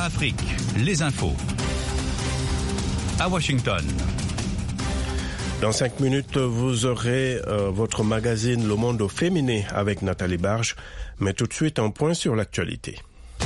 Afrique, les infos. À Washington. Dans 5 minutes, vous aurez votre magazine Le Monde au féminin avec Nathalie Barge. Mais tout de suite, un point sur l'actualité.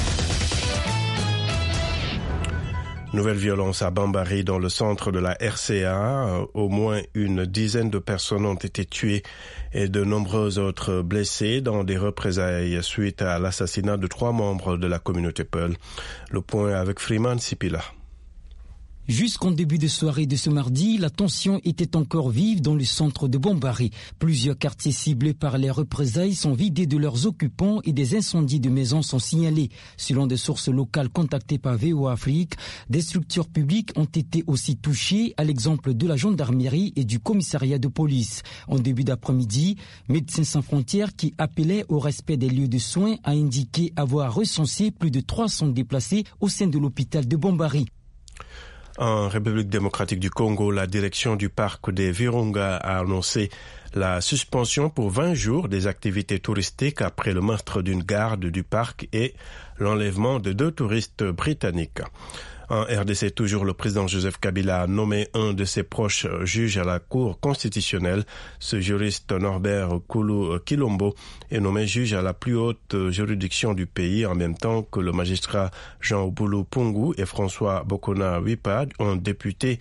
Nouvelle violence à Bambari dans le centre de la RCA. Au moins une dizaine de personnes ont été tuées et de nombreux autres blessés dans des représailles suite à l'assassinat de 3 membres de la communauté Peul. Le point avec Freeman Sipila. Jusqu'en début de soirée de ce mardi, la tension était encore vive dans le centre de Bambari. Plusieurs quartiers ciblés par les représailles sont vidés de leurs occupants et des incendies de maisons sont signalés. Selon des sources locales contactées par VOA Afrique, des structures publiques ont été aussi touchées, à l'exemple de la gendarmerie et du commissariat de police. En début d'après-midi, Médecins sans frontières, qui appelait au respect des lieux de soins, a indiqué avoir recensé plus de 300 déplacés au sein de l'hôpital de Bambari. En République démocratique du Congo, la direction du parc des Virunga a annoncé la suspension pour 20 jours des activités touristiques après le meurtre d'une garde du parc et l'enlèvement de 2 touristes britanniques. En RDC, toujours, le président Joseph Kabila a nommé un de ses proches juges à la Cour constitutionnelle. Ce juriste Norbert Koulou Kilombo est nommé juge à la plus haute juridiction du pays, en même temps que le magistrat Jean Boulou Pungu et François Bokona Wipad, un député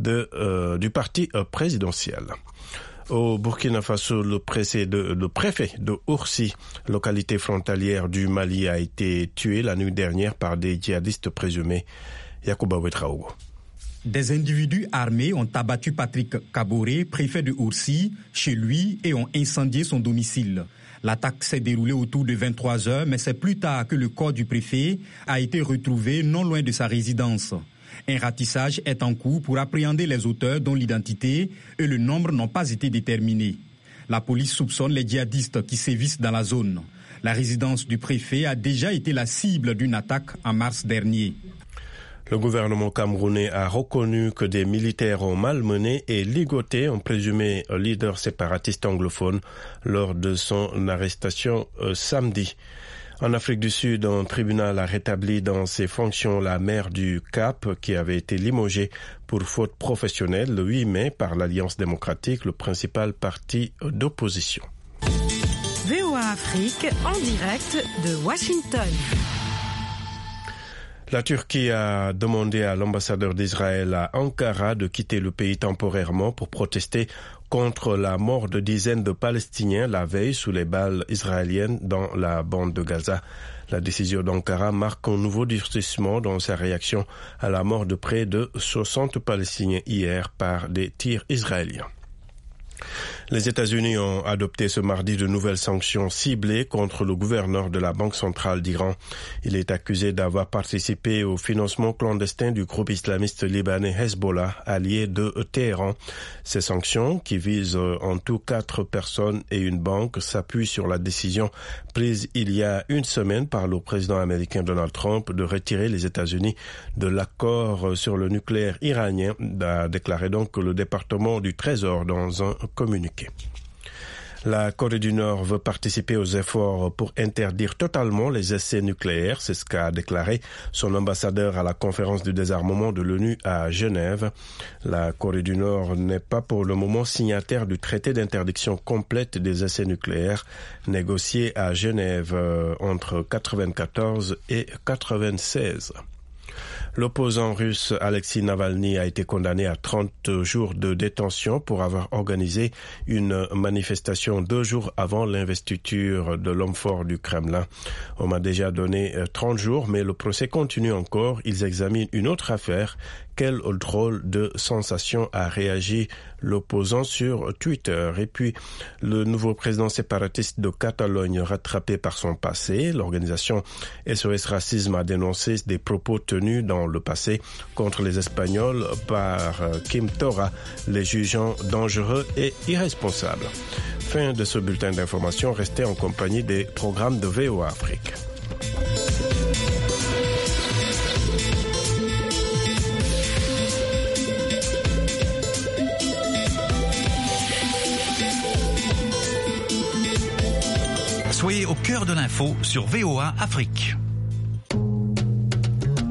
du parti présidentiel. Au Burkina Faso, le préfet de Oursi, localité frontalière du Mali, a été tué la nuit dernière par des djihadistes présumés. Yacouba Ouetraogo. Des individus armés ont abattu Patrick Kaboré, préfet de Oursi, chez lui et ont incendié son domicile. L'attaque s'est déroulée autour de 23 heures, mais c'est plus tard que le corps du préfet a été retrouvé non loin de sa résidence. Un ratissage est en cours pour appréhender les auteurs dont l'identité et le nombre n'ont pas été déterminés. La police soupçonne les djihadistes qui sévissent dans la zone. La résidence du préfet a déjà été la cible d'une attaque en mars dernier. Le gouvernement camerounais a reconnu que des militaires ont malmené et ligoté un présumé leader séparatiste anglophone lors de son arrestation samedi. En Afrique du Sud, un tribunal a rétabli dans ses fonctions la maire du Cap qui avait été limogée pour faute professionnelle le 8 mai par l'Alliance démocratique, le principal parti d'opposition. VOA Afrique en direct de Washington. La Turquie a demandé à l'ambassadeur d'Israël à Ankara de quitter le pays temporairement pour protester contre la mort de dizaines de Palestiniens la veille sous les balles israéliennes dans la bande de Gaza. La décision d'Ankara marque un nouveau durcissement dans sa réaction à la mort de près de 60 Palestiniens hier par des tirs israéliens. Les États-Unis ont adopté ce mardi de nouvelles sanctions ciblées contre le gouverneur de la Banque centrale d'Iran. Il est accusé d'avoir participé au financement clandestin du groupe islamiste libanais Hezbollah, allié de Téhéran. Ces sanctions, qui visent en tout 4 personnes et une banque, s'appuient sur la décision prise il y a une semaine par le président américain Donald Trump de retirer les États-Unis de l'accord sur le nucléaire iranien, a déclaré donc le département du Trésor dans un communiqué. La Corée du Nord veut participer aux efforts pour interdire totalement les essais nucléaires, c'est ce qu'a déclaré son ambassadeur à la conférence du désarmement de l'ONU à Genève. La Corée du Nord n'est pas pour le moment signataire du traité d'interdiction complète des essais nucléaires négocié à Genève entre 1994 et 1996. L'opposant russe Alexei Navalny a été condamné à 30 jours de détention pour avoir organisé une manifestation 2 jours avant l'investiture de l'homme fort du Kremlin. On m'a déjà donné 30 jours, mais le procès continue encore. Ils examinent une autre affaire. Quelle drôle de sensation a réagi l'opposant sur Twitter. Et puis, le nouveau président séparatiste de Catalogne rattrapé par son passé. L'organisation SOS Racisme a dénoncé des propos tenus dans le passé contre les Espagnols par Quim Torra, les jugeant dangereux et irresponsables. Fin de ce bulletin d'information. Restez en compagnie des programmes de VOA Afrique. Soyez au cœur de l'info sur VOA Afrique.